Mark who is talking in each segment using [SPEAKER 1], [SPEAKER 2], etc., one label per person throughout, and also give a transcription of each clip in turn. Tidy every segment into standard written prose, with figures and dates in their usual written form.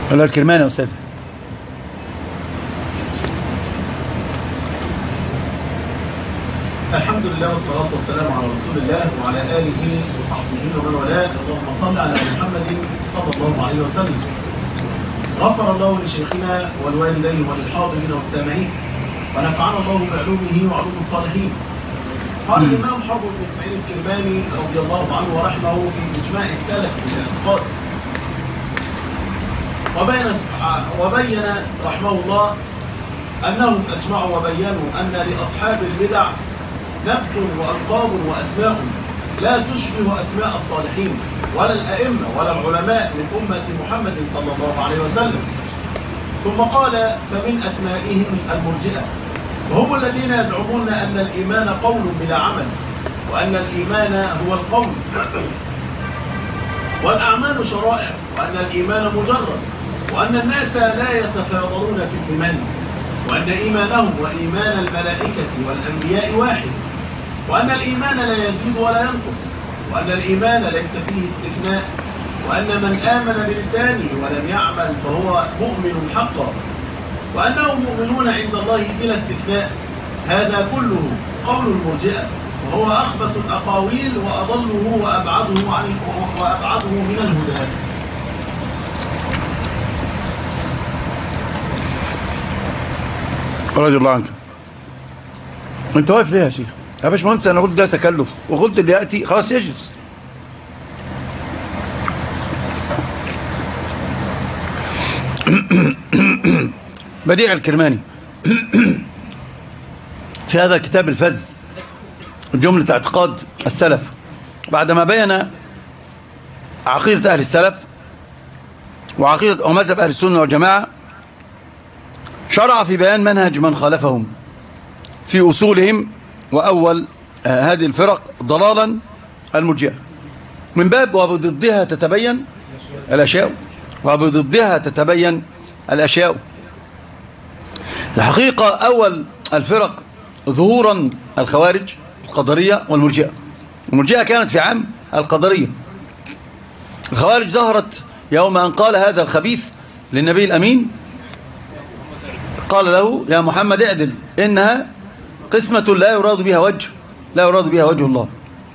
[SPEAKER 1] ولا الكرماني يا أستاذ؟
[SPEAKER 2] الحمد لله والصلاة والسلام على رسول الله وعلى آله وصحبه ومن والاه. اللهم صل على محمد صلى الله عليه وسلم. غفر الله لشيخنا والوالدين وللحاضرين والسامعين، ونفعنا الله بعلومه وعلوم الصالحين. قال الإمام حرب بن إسماعيل الكرماني رضي الله عنه ورحمه في إجماع السلف في الاعتقاد، وبين رحمه الله أنهم أجمعوا وبينوا أن لأصحاب البدع نبث وألقاب وأسماء لا تشبه أسماء الصالحين ولا الأئمة ولا العلماء من أمة محمد صلى الله عليه وسلم. ثم قال: فمن أسمائهم المرجئة، وهم الذين يزعمون أن الإيمان قول بلا عمل، وأن الإيمان هو القول، والأعمال شرائع، وأن الإيمان مجرد، وأن الناس لا يتفاضلون في الإيمان، وأن إيمانهم وإيمان الملائكة والأنبياء واحد، وأن الإيمان لا يزيد ولا ينقص، وأن الإيمان ليس فيه استثناء، وأن من آمن بلسانه ولم يعمل فهو مؤمن حقا، وأنهم مؤمنون عند الله بلا استثناء. هذا كله قول المرجئة، وهو أخبث الأقاويل وأضله وأبعده من الهدى.
[SPEAKER 1] رضي الله عنك. انت واقف ليه يا شيخ؟ يا باشمهندس انا قلت ده تكلف، وقلت اللي ياتي خلاص يجلس. بديع الكرماني في هذا الكتاب الفذ جملة اعتقاد السلف، بعدما بين عقيدة أهل السلف وعقيدة ومذهب أهل السنة والجماعة، شرع في بيان منهج من خالفهم في أصولهم. وأول هذه الفرق ضلالا المرجئة، من باب وبضدها تتبين الأشياء، وبضدها تتبين الأشياء. الحقيقة أول الفرق ظهورا الخوارج القدرية والمرجئة. المرجئة كانت في عام القدرية، الخوارج ظهرت يوم أن قال هذا الخبيث للنبي الأمين، قال له: يا محمد اعدل، إنها قسمة لا يراد بها وجه الله.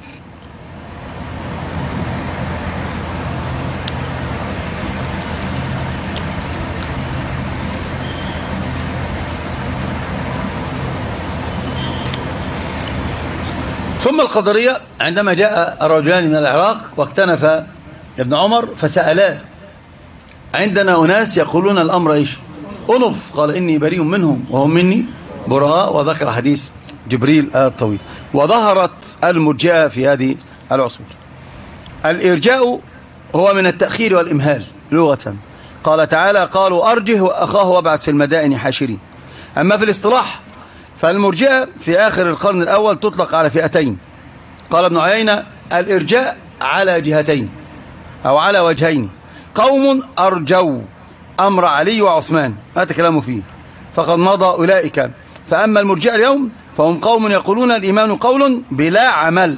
[SPEAKER 1] ثم القدرية عندما جاء الرجلان من العراق واكتنف ابن عمر فسألاه: عندنا أناس يقولون الأمر إيش؟ أنف. قال: إني بريء منهم وهم مني براء. وذكر حديث جبريل الطويل. وظهرت المرجئة في هذه العصور. الإرجاء هو من التأخير والإمهال لغة. قال تعالى: قالوا أرجه وأخاه وابعث في المدائن حاشرين. أما في الاصطلاح فالمرجئة في آخر القرن الأول تطلق على فئتين. قال ابن عيينة: الإرجاء على جهتين أو على وجهين. قوم أرجوا أمر علي وعثمان، هذا كلامه فيه، فقد مضى أولئك. فأما المرجئة اليوم فهم قوم يقولون الإيمان قول بلا عمل.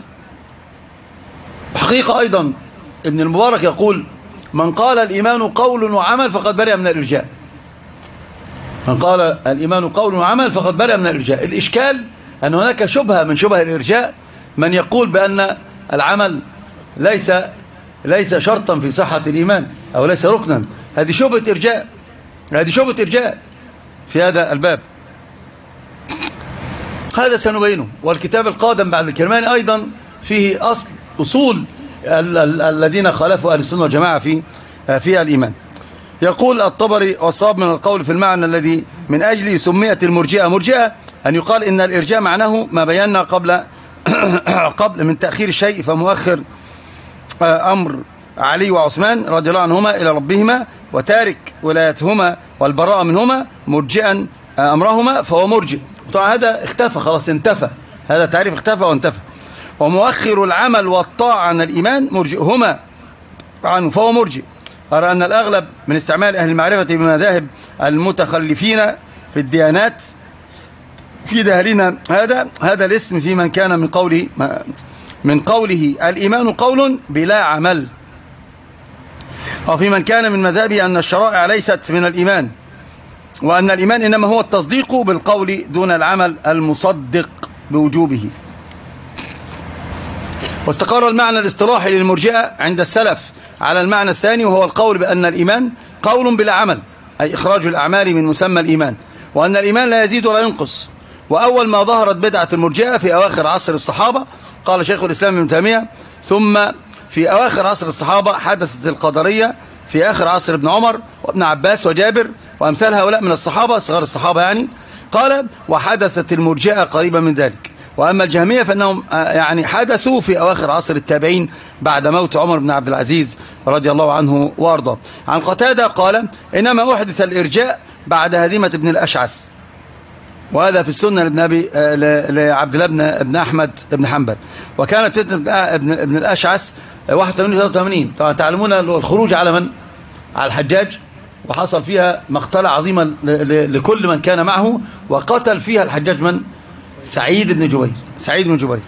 [SPEAKER 1] حقيقة أيضا ابن المبارك يقول: من قال الإيمان قول وعمل فقد برئ من الإرجاء. من قال الإيمان قول وعمل فقد برئ من الإرجاء. الإشكال أن هناك شبهة من شبه الإرجاء، من يقول بأن العمل ليس شرطا في صحة الإيمان أو ليس ركنا. هذه شبهة إرجاء في هذا الباب. هذا سنبينه. والكتاب القادم بعد الكرماني أيضا فيه أصول الذين خالفوا أهل السنة والجماعة في الإيمان. يقول الطبري: والصواب من القول في المعنى الذي من أجله سميت المرجئة مرجئة أن يقال إن الإرجاء معناه ما بينا قبل من تأخير الشيء، فمؤخر أمر علي وعثمان رضي الله عنهما إلى ربهما، وتارك ولايتهما والبراءة منهما مرجئا أمرهما فهو مرجئ. طبعا هذا اختفى، خلاص انتفى، هذا تعريف اختفى وانتفى. ومؤخر العمل والطاعة عن الإيمان مرجئهما عنه فهو مرجئ. أرى أن الأغلب من استعمال أهل المعرفة بمذاهب المتخلفين في الديانات في دهرنا هذا الاسم في من كان من قوله الإيمان قول بلا عمل. وفي من كان من مذهبه أن الشرائع ليست من الإيمان، وأن الإيمان إنما هو التصديق بالقول دون العمل المصدق بوجوبه. واستقر المعنى الاصطلاحي للمرجئة عند السلف على المعنى الثاني، وهو القول بأن الإيمان قول بلا عمل، أي إخراج الأعمال من مسمى الإيمان، وأن الإيمان لا يزيد ولا ينقص. وأول ما ظهرت بدعة المرجئة في أواخر عصر الصحابة، قال شيخ الإسلام ابن تيمية، ثم في أواخر عصر الصحابة حدثت القدرية في آخر عصر ابن عمر وابن عباس وجابر وأمثال هؤلاء من الصحابة، صغار الصحابة يعني. قال وحدثت المرجئة قريبا من ذلك. وأما الجهمية فإنهم يعني حدثوا في أواخر عصر التابعين بعد موت عمر بن عبد العزيز رضي الله عنه وارضاه. عن قتادة قال إنما أحدث الإرجاء بعد هزيمة ابن الأشعث، وهذا في السنة لعبد الله بن أحمد بن حنبل. وكانت فتنة ابن الأشعث 81 طبعا تعلمون الخروج على من؟ على الحجاج، وحصل فيها مقتلة عظيمة لكل من كان معه، وقتل فيها الحجاج من؟ سعيد بن جبير.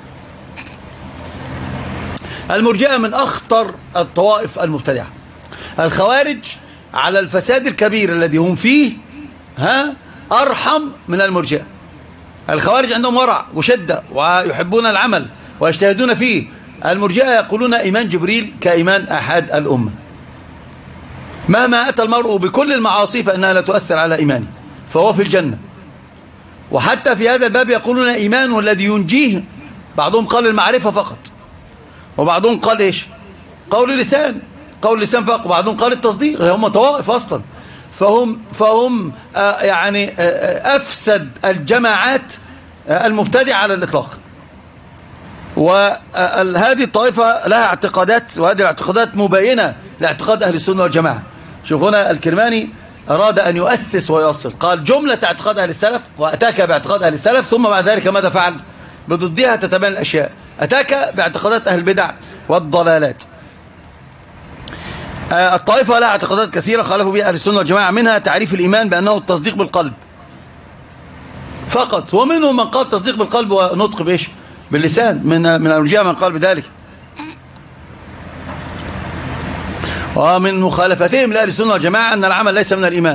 [SPEAKER 1] المرجئة من أخطر الطوائف المبتدعة. الخوارج على الفساد الكبير الذي هم فيه أرحم من المرجئة. الخوارج عندهم ورع وشدة ويحبون العمل ويجتهدون فيه. المرجئة يقولون إيمان جبريل كإيمان أحد الأمة، مهما أتى المرء بكل المعاصي فإنها لا تؤثر على إيمانه، فهو في الجنة. وحتى في هذا الباب يقولون إيمانه الذي ينجيه، بعضهم قال المعرفة فقط، وبعضهم قال إيش؟ قول اللسان فقط، وبعضهم قال التصديق. هم طوائف أصلا، فهم يعني أفسد الجماعات المبتدعة على الإطلاق. وهذه الطائفة لها اعتقادات، وهذه الاعتقادات مبينة لاعتقاد أهل السنة والجماعة. شوفونا الكرماني أراد أن يؤسس ويؤصل، قال جملة اعتقاد أهل السلف، وأتاك باعتقاد أهل السلف، ثم بعد ذلك ماذا فعل؟ بضدها تتبين الأشياء. أتاك باعتقادات أهل البدع والضلالات. الطائفة لها اعتقادات كثيرة خالفوا بها أهل السنة والجماعة، منها تعريف الإيمان بأنه التصديق بالقلب فقط، ومنهم من قال تصديق بالقلب ونطق بإيش؟ باللسان، من المرجئة من قال بذلك. ومن مخالفتهم لأهل السنة والجماعة أن العمل ليس من الإيمان،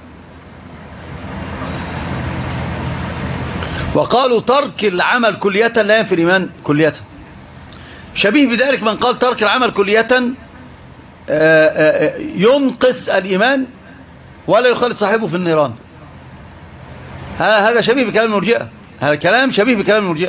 [SPEAKER 1] وقالوا ترك العمل كلية لا ينفي الإيمان كلية. شبيه بذلك من قال ترك العمل كلية ينقص الإيمان ولا يخلد صاحبه في النيران. هذا شبيه بكلام المرجئة، هذا كلام شبيه بكلام المرجئة.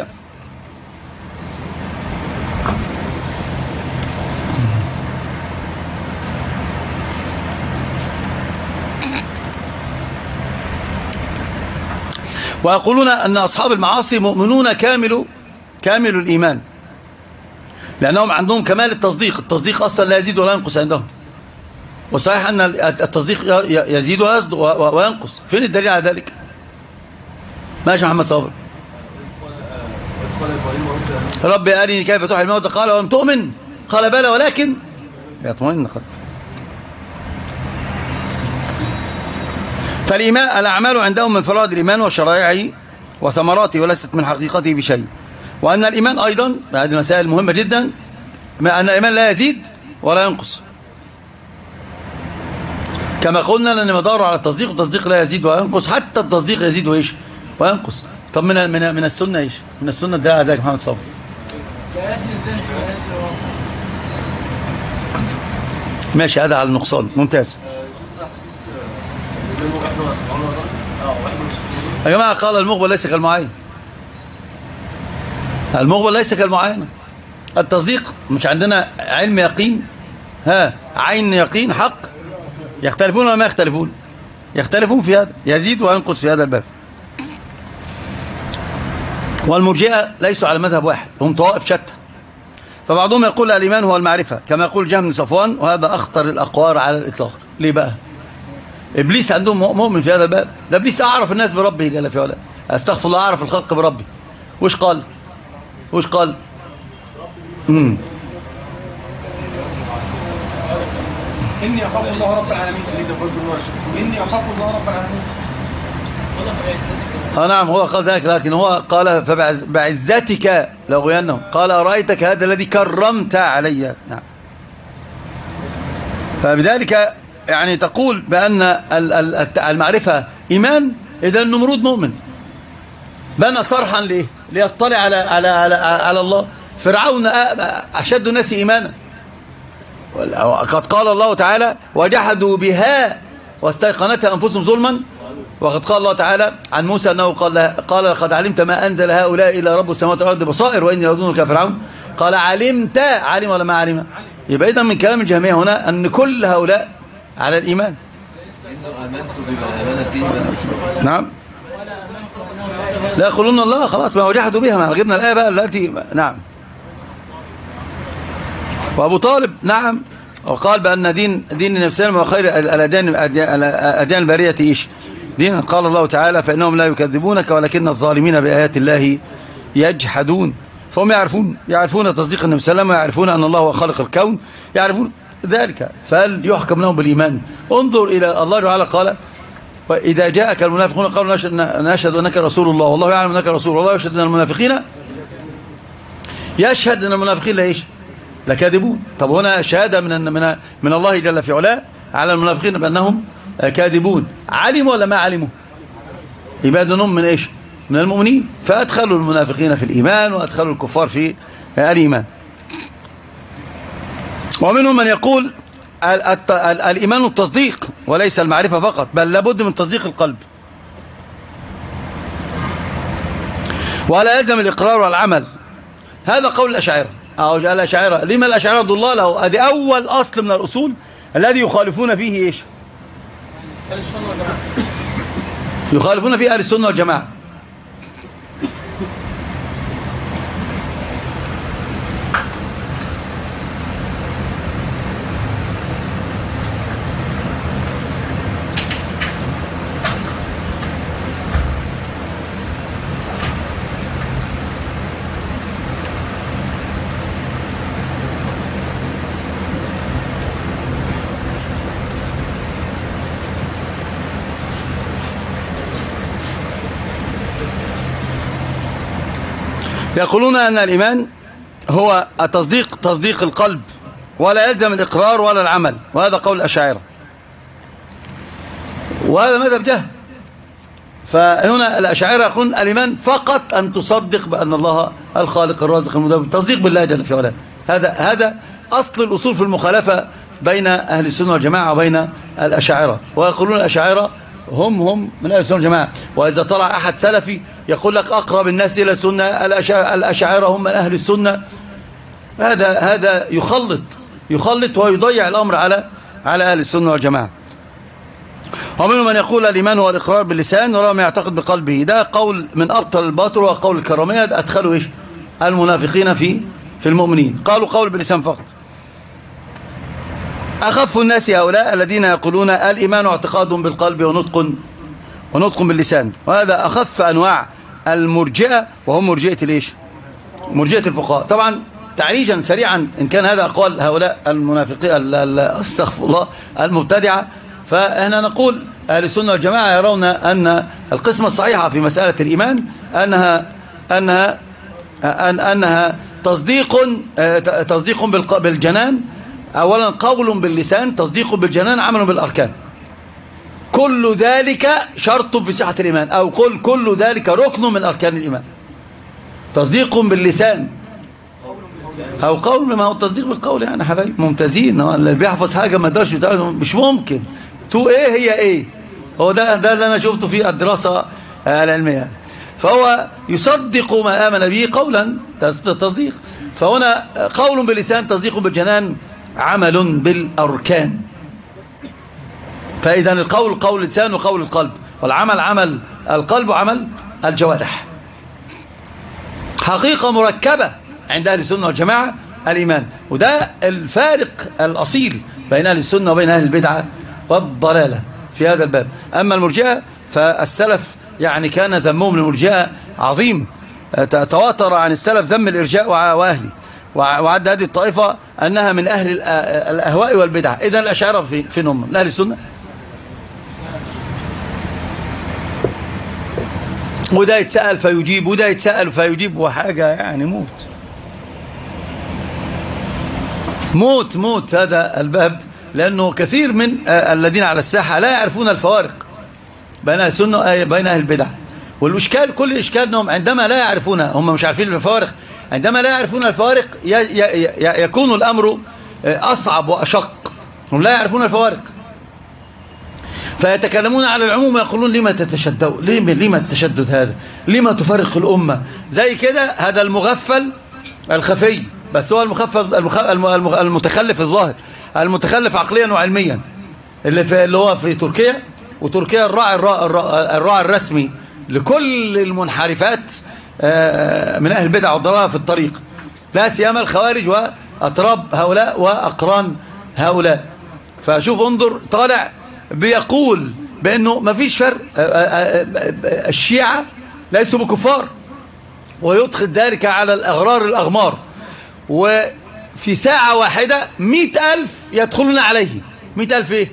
[SPEAKER 1] ويقولون أن أصحاب المعاصي مؤمنون كامل الإيمان، لأنهم عندهم كمال التصديق. التصديق أصلا لا يزيد ولا ينقص عندهم، وصحيح أن التصديق يزيد وينقص. فين الدليل على ذلك؟ ماشي محمد صابر. ربي أرني كيف تحيي الموتى قال ولم تؤمن قال بلى ولكن يطمئن قلبي. فالإيمان الأعمال عندهم من فرائض الإيمان وشرائعه وثمراته، وليست من حقيقته بشيء. وأن الإيمان أيضا، هذه مسائل مهمة جدا، أن الإيمان لا يزيد ولا ينقص، كما قلنا لأن مداره على التصديق، والتصديق لا يزيد ولا ينقص، حتى التصديق يزيد وإيش وينقص. طب من السنة إيش؟ من السنة ده أداك محمد صابر. ماشي، هذا على النقصان، ممتاز. يا جماعة قال المقبل ليس كالمعاين، المقبل ليس كالمعاينة. التصديق مش عندنا علم يقين، عين يقين حق. يختلفون ولا ما يختلفون؟ يختلفون في هذا، يزيد وينقص في هذا الباب. والمرجئة ليسوا على مذهب واحد، هم طوائف شتى. فبعضهم يقول الإيمان هو المعرفة كما يقول جهم بن صفوان، وهذا أخطر الأقوال على الإطلاق. ليه بقى؟ إبليس عندهم مؤمن في هذا الباب. ده إبليس أعرف الناس بربه جل في علاه، أستغفر الله، أعرف الخلق بربي. وش قال؟
[SPEAKER 3] إني أخاف الله رب العالمين. إني أخاف الله رب العالمين.
[SPEAKER 1] نعم، هو قال ذلك، لكن هو قال فبعزتك لأغوينهم. قال أرأيتك هذا الذي كرمت علي. نعم. فبذلك يعني تقول بأن المعرفة إيمان، إذا النمرود مؤمن. بنى صرحا ليه؟ ليطلع على الله. فرعون أشد الناس إيمانا، قد قال الله تعالى وجحدوا بها واستيقنتها أنفسهم ظلما. وقد قال الله تعالى عن موسى أنه قال لقد علمت ما أنزل هؤلاء إلا رب السماوات والأرض بصائر وإني لأظنك فرعون. قال علمت، علم ولا ما علم؟ يبقى إذن من كلام الجهمية هنا أن كل هؤلاء على الإيمان. نعم، لا يقولون الله، خلاص ما وجحدوا بها، ما جبنا الآية بقى التي نعم. وأبو طالب نعم وقال بأن دين النبي صلى الله عليه وسلم وخير الأديان البرية إيش؟ دين قال الله تعالى فإنهم لا يكذبونك ولكن الظالمين بآيات الله يجحدون. فهم يعرفون تصديق النبي صلى الله عليه وسلم، ويعرفون أن الله هو خالق الكون، يعرفون ذلك، فهل يحكم لهم بالإيمان؟ انظر إلى الله تعالى قال وإذا جاءك المنافقون قالوا نشهد أنك رسول الله والله يعلم أنك رسول الله يشهد أن المنافقين يشهد أن المنافقين لا إيش؟ لكاذبون. طب هنا شهادة من الله جل في علاه على المنافقين بأنهم كاذبون. علموا ولا ما علموا؟ يبادنهم من إيش؟ من المؤمنين. فأدخلوا المنافقين في الإيمان وأدخلوا الكفار في الإيمان. ومنهم من يقول الإيمان التصديق وليس المعرفة فقط، بل لابد من تصديق القلب، ولا يلزم الإقرار والعمل. هذا قول الأشاعرة أو الأشاعرة. لما الأشاعرة ضلاله؟ هذه أول أصل من الأصول الذي يخالفون فيه إيش؟ يخالفون فيه أهل السنة والجماعة. يقولون أن الإيمان هو تصديق القلب، ولا يلزم الإقرار ولا العمل، وهذا قول الأشاعرة، وهذا مذهب جهم. فهنا الأشاعرة يقولون الإيمان فقط أن تصدق بأن الله الخالق الرازق المدبر، تصديق بالله جل في علاه. هذا أصل الأصول في المخالفة بين أهل السنة والجماعة وبين الأشاعرة. ويقولون الأشاعرة هم من أهل السنة والجماعة. وإذا طلع أحد سلفي يقول لك أقرب الناس إلى السنة الأشاعرة هم من أهل السنة، هذا يخلط ويضيع الأمر على أهل السنة والجماعة. ومنهم من يقول الإيمان هو الإقرار باللسان ولا ما يعتقد بقلبه. ده قول من أبطل الباطل وقول الكرامية. أدخلوا إيش؟ المنافقين في المؤمنين. قالوا قول باللسان فقط. أخف الناس هؤلاء الذين يقولون الإيمان اعتقاد بالقلب ونطق باللسان، وهذا أخف أنواع المرجئة، وهم مرجئة الإيش؟ مرجئة الفقهاء. طبعا تعريجا سريعا، إن كان هذا أقوال هؤلاء المنافقين استغفر الله المبتدعة، فإحنا نقول أهل السنة والجماعة يرون أن القسمة الصحيحة في مسألة الإيمان أنها تصديق بالجنان. أولا قول باللسان، تصديق بالجنان، عمل بالأركان. كل ذلك شرط في صحة الإيمان، أو كل ذلك ركن من أركان الإيمان. تصديق باللسان أو قول، ما هو التصديق بالقول يعني حبايبي ممتازين. اللي بيحفظ حاجة ما يقدرش، مش ممكن إيه هي إيه. هو ده اللي أنا شفته في الدراسة العلمية. فهو يصدق ما آمن به قولا تصديق. فهنا قول باللسان، تصديق بالجنان، عمل بالأركان. فإذا القول قول اللسان وقول القلب، والعمل عمل القلب وعمل الجوارح. حقيقة مركبة عند أهل السنة والجماعة الإيمان. وده الفارق الأصيل بين أهل السنة وبين أهل البدعة والضلالة في هذا الباب. أما المرجئة فالسلف يعني كان ذمهم للمرجئة عظيم، تواتر عن السلف ذم الإرجاء وأهله، وعد هذه الطائفة أنها من أهل الأهواء والبدع. إذن الأشاعرة فين هم؟ من أهل السنة. وده يتسأل فيجيب وده يتسأل فيجيب، وحاجة يعني موت. هذا الباب لأنه كثير من الذين على الساحة لا يعرفون الفوارق بين أهل السنة بين أهل البدع. والإشكال كل إشكال أنهم عندما لا يعرفونها، هم مش عارفين الفوارق، عندما لا يعرفون الفوارق يكون الأمر أصعب وأشق. هم لا يعرفون الفوارق فيتكلمون على العموم ويقولون لما تتشدد، لما التشدد هذا، لما تفرق الأمة زي كده. هذا المغفل الخفي، بس هو المتخلف الظاهر، المتخلف عقليا وعلميا، اللي هو في تركيا. وتركيا الراعي الرسمي لكل المنحرفات من أهل البدع والضلال في الطريق، لا سيما الخوارج وأتراب هؤلاء وأقران هؤلاء. فشوف انظر، طالع بيقول بأنه ما فيش فرق، الشيعة ليسوا بكفار، ويدخل ذلك على الأغمار. وفي ساعة واحدة 100,000 يدخلون عليه. 100,000 ايه؟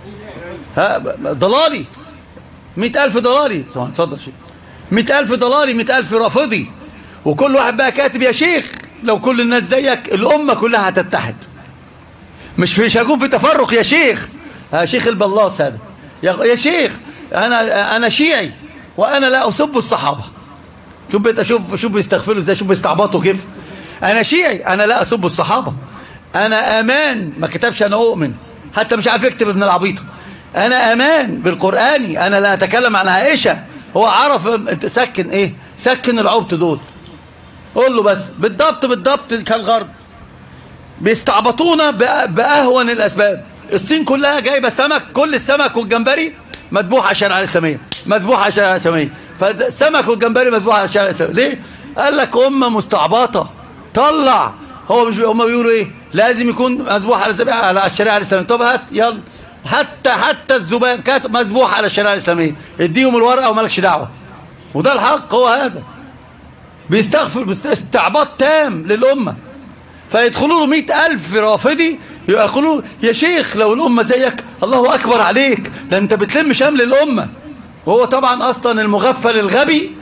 [SPEAKER 1] ضلالي. 100,000 ضلالي. اتفضل شيء. 100,000 ضلالي، 100,000 رافضي. وكل واحد بقى كاتب يا شيخ لو كل الناس زيك الأمة كلها هتتحد، مش هيكون في تفرق يا شيخ. شيخ البلاص هذا يا شيخ أنا شيعي وأنا لا أسب الصحابة. شوف بيستغفلوا ازاي، شوف بيستعبطوا كيف. أنا شيعي أنا لا أسب الصحابة، أنا أمان، ما كتبش أنا أؤمن، حتى مش عارف يكتب ابن العبيطة. أنا أمان بالقرآني، أنا لا أتكلم عن عائشة. هو عرف أنت سكن إيه، سكن العبط دول، قول له بس بالضبط كالغرب. بيستعبطونا بأهون الأسباب. الصين كلها جايبة سمك، كل السمك والجمبري مذبوح على الشريعة الإسلامية، مذبوح على الشريعة الإسلامية. فالسمك والجمبري مذبوح على الشريعة الإسلامية. ليه؟ قال لك أمة مستعبطة، طلع. هو مش هم بيقولوا إيه؟ لازم يكون مذبوح على الشريعة الإسلامية. طب هات يلا، حتى الذباب كانت مذبوح على الشريعة الإسلامية، اديهم الورقة ومالكش دعوة. وده الحق، هو هذا. بيستغفر استعباط تام للأمة. فيدخلوا له 100,000 رافضي يقولوا يا شيخ لو الأمة زيك الله أكبر عليك، ده أنت بتلم شمل الأمة. وهو طبعا أصلا المغفل الغبي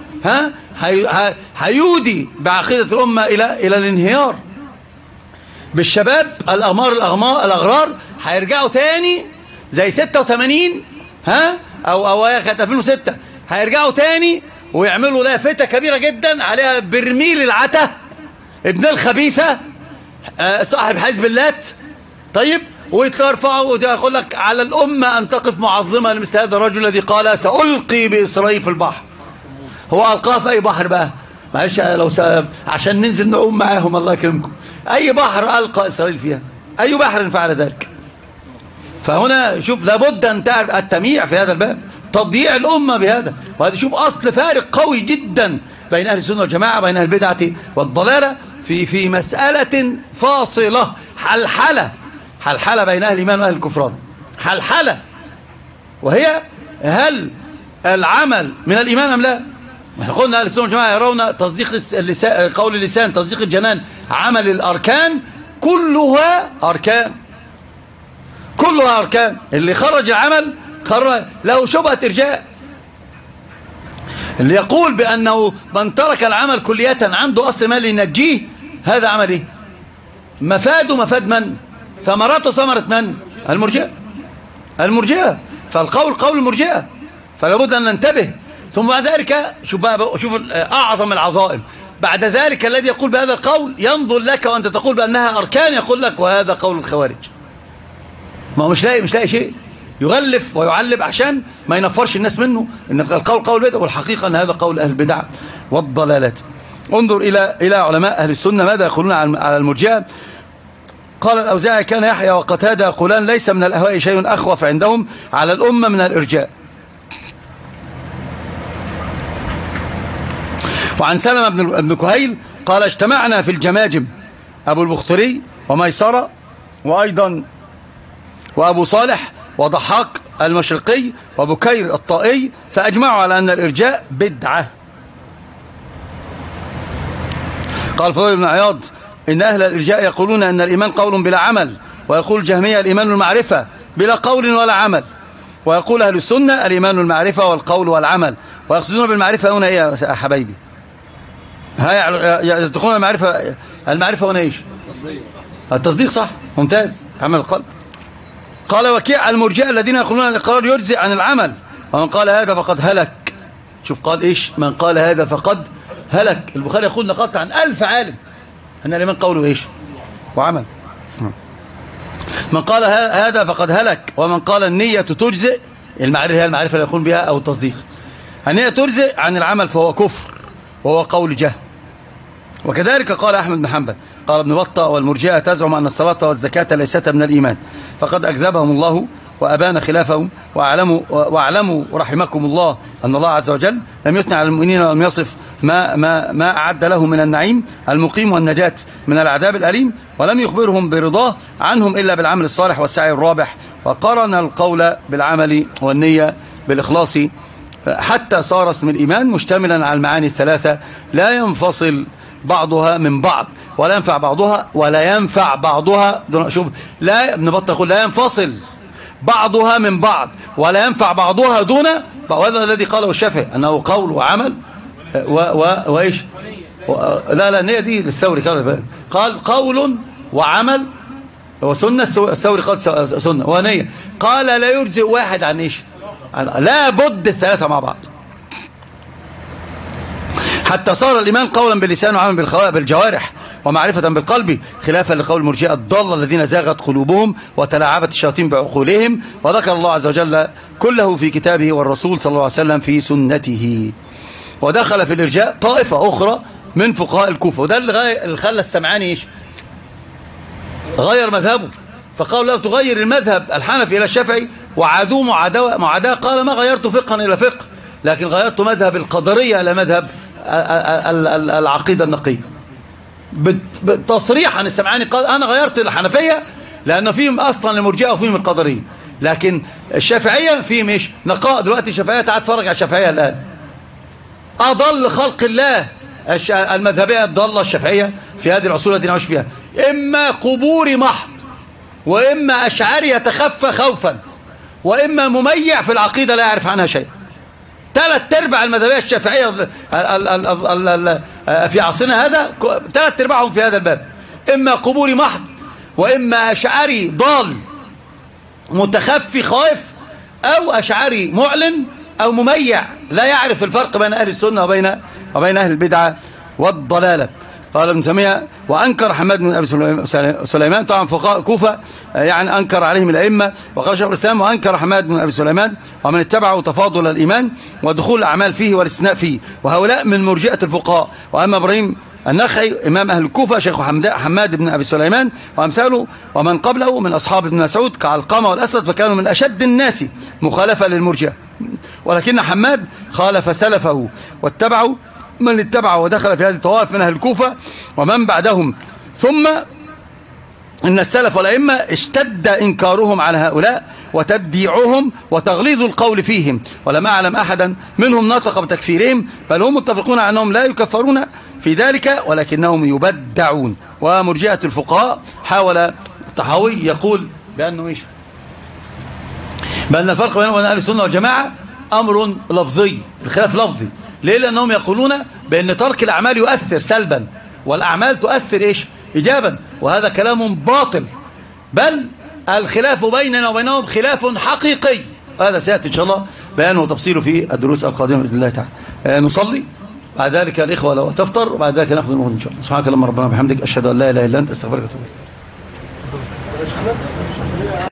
[SPEAKER 1] هيودي بعقيدة الأمة إلى الانهيار. بالشباب الأغرار هيرجعوا تاني زي 86 أو كانت 2006، هيرجعوا تاني ويعملوا لافتة كبيرة جدا عليها برميل العته ابن الخبيثة صاحب حزب اللات. طيب، ويترفعوا ويقول لك على الأمة أن تقف معظمة لمثل هذا الرجل الذي قال سألقي بإسرائيل في البحر. هو ألقاه في أي بحر بقى؟ معلش لو عشان ننزل نعوم معاهم الله يكرمكم. أي بحر ألقى إسرائيل فيها؟ أي بحر فعل ذلك؟ فهنا شوف لابد أن تعرف التمييع في هذا الباب، تضييع الأمة بهذا. وهذا شوف أصل فارق قوي جدا بين أهل السنة والجماعة، بين أهل البدعة والضلالة في مسألة فاصلة، حلحلة بين أهل الإيمان وأهل الكفران، حلحلة. وهي هل العمل من الإيمان أم لا؟ احنا قلنا أهل السنة والجماعة يرون تصديق اللسان، قول اللسان، تصديق الجنان، عمل الأركان كلها أركان، كلها أركان. اللي خرج العمل خرج له شبهة إرجاء. اللي يقول بأنه من ترك العمل كلية عنده أصل مال ينجيه، هذا عمل إيه؟ مفاده مفاد من؟ ثمرته ثمرة من؟ المرجئة. فالقول قول المرجئة، فلا بد أن ننتبه. ثم بعد ذلك شوف أعظم العظائم، بعد ذلك الذي يقول بهذا القول ينظر لك وأنت تقول بأنها أركان، يقول لك وهذا قول الخوارج. ما هو مش لاقي شيء يغلف ويعلب عشان ما ينفرش الناس منه ان القول قول البدع، والحقيقه ان هذا قول اهل البدع والضلالات. انظر الى علماء اهل السنه ماذا يقولون على المرجئه. قال الاوزاعي كان يحيى وقتاده يقولان ليس من الاهواء شيء اخوف عندهم على الامه من الارجاء. وعن سلمة بن كهيل قال اجتمعنا في الجماجم ابو البختري وميسره وايضا وابو صالح وضحاك المشرقي وبكير الطائي، فأجمعوا على أن الإرجاء بدعة. قال فضيل بن عياض إن أهل الإرجاء يقولون أن الإيمان قول بلا عمل، ويقول الجهمية الإيمان المعرفة بلا قول ولا عمل، ويقول أهل السنة الإيمان المعرفة والقول والعمل. ويقصدون بالمعرفة هنا إيه يا حبايبي؟ يصدقون المعرفة هنا إيش؟ التصديق. صح، ممتاز، عمل القلب. قال وكيع المرجئة الذين يقولون الإقرار يجزئ عن العمل، ومن قال هذا فقد هلك. شوف قال إيش؟ من قال هذا فقد هلك. البخاري يقول نقلت عن 1000 عالم أن الإيمان قوله إيش؟ وعمل. من قال هذا فقد هلك. ومن قال النية تجزئ، المعرفة هي المعرفة اللي يكون بها أو التصديق، النية تجزئ عن العمل فهو كفر وهو قول جهل. وكذلك قال أحمد بن حنبل. قال ابن بطة والمرجئة تزعم أن الصلاة والزكاة ليستا من الإيمان، فقد أكذبهم الله وأبان خلافهم. واعلموا رحمكم الله أن الله عز وجل لم يثني على المؤمنين ولم يصف ما أعد لهم من النعيم المقيم والنجاة من العذاب الأليم، ولم يخبرهم برضاه عنهم إلا بالعمل الصالح والسعي الرابح، وقرن القول بالعمل والنية بالإخلاص، حتى صار اسم الإيمان مشتملا على المعاني الثلاثة لا ينفصل بعضها من بعض ولا ينفع بعضها شوف، لا ابن بطة يقول لا ينفصل بعضها من بعض ولا ينفع بعضها دون، وهذا الذي قاله الشافعي أنه قول وعمل وإيش لا النية دي للثوري قال قول وعمل وسنة. الثوري قال سنة ونية. قال لا يجزئ واحد عن إيش، لا بد الثلاثة مع بعض، حتى صار الإيمان قولا باللسان وعملا بالجوارح ومعرفة بالقلب، خلافا لقول المرجئة الضالة الذين زاغت قلوبهم وتلاعبت الشياطين بعقولهم. وذكر الله عز وجل كله في كتابه والرسول صلى الله عليه وسلم في سنته. ودخل في الإرجاء طائفة أخرى من فقهاء الكوفة، وده اللي خلى السمعاني إيش غير مذهبه، فقالوا له تغير المذهب الحنفي إلى الشافعي، وعادوه معاداة. قال ما غيرت فقها إلى فقه، لكن غيرت مذهب القدرية إلى مذهب العقيدة النقية. بالتصريح عن السمعاني قال أنا غيرت الحنفية لأن فيهم أصلا المرجئة وفيهم القدرية، لكن الشافعية فيهم إيش نقاء. دلوقتي الشافعية تعال تفرج على الشافعية الآن، أضل خلق الله المذهبية الضالة الشافعية في هذه العصور التي نعيش فيها، إما قبور محض، وإما أشعري يتخفى خوفا، وإما مميع في العقيدة لا يعرف عنها شيء. 3/4 المذهبية الشافعية في عصرنا هذا 3/4 في هذا الباب، إما قبور محض، وإما أشعري ضال متخفي خائف، أو أشعري معلن، أو مميع لا يعرف الفرق بين أهل السنة وبين أهل البدعة والضلالة. قال ابن تيمية وأنكر حماد بن أبي سليمان، طبعا فقهاء كوفة يعني أنكر عليهم الأئمة. وقال شيخ الإسلام وأنكر حماد بن أبي سليمان ومن اتبعه تفاضل الإيمان ودخول الأعمال فيه والاستثناء فيه، وهؤلاء من مرجئة الفقهاء. وأما إبراهيم النخعي إمام أهل الكوفة شيخ حماد بن أبي سليمان وأمثاله ومن قبله من أصحاب ابن مسعود كعلقمة والأسود، فكانوا من أشد الناس مخالفة للمرجئة، ولكن حماد خالف سلفه واتبعوا من اتبعه ودخل في هذه الطوائف من أهل الكوفة ومن بعدهم. ثم إن السلف والأئمة اشتد إنكارهم على هؤلاء وتبديعهم وتغليظ القول فيهم، ولم أعلم أحدا منهم نطق بتكفيرهم، بل هم متفقون على أنهم لا يكفرون في ذلك ولكنهم يبدعون. ومرجئة الفقهاء حاول الطحاوي يقول بأنه إيش؟ بأن الفرق بينهم وبين أهل السنة والجماعة أمر لفظي، الخلاف لفظي. ليه؟ لأنهم يقولون بأن ترك الأعمال يؤثر سلبا والأعمال تؤثر إيش؟ إيجابا، وهذا كلام باطل، بل الخلاف بيننا وبينهم خلاف حقيقي. هذا سيأتي إن شاء الله بيانه وتفصيله في الدروس القادمة بإذن الله تعالى. نصلي بعد ذلك الإخوة لو تفطر، وبعد ذلك نأخذ النور إن شاء الله. سبحانك اللهم ربنا وبحمدك أشهد أن لا إله إلا أنت أستغفرك وأتوب إليك.